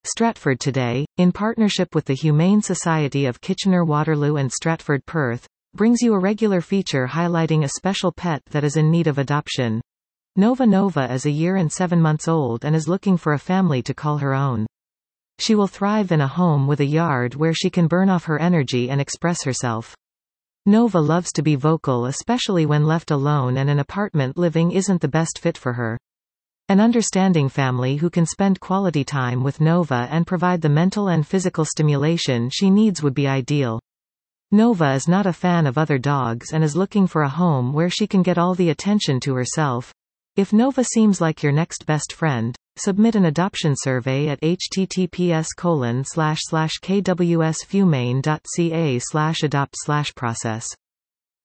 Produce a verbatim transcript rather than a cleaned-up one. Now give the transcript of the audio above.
Stratford Today, in partnership with the Humane Society of Kitchener-Waterloo and Stratford Perth, brings you a regular feature highlighting a special pet that is in need of adoption. Nova Nova is a year and seven months old and is looking for a family to call her own. She will thrive in a home with a yard where she can burn off her energy and express herself. Nova loves to be vocal, especially when left alone, and an apartment living isn't the best fit for her. An understanding family who can spend quality time with Nova and provide the mental and physical stimulation she needs would be ideal. Nova is not a fan of other dogs and is looking for a home where she can get all the attention to herself. If Nova seems like your next best friend, submit an adoption survey at https colon slash slash kwshumane.ca slash adopt slash process.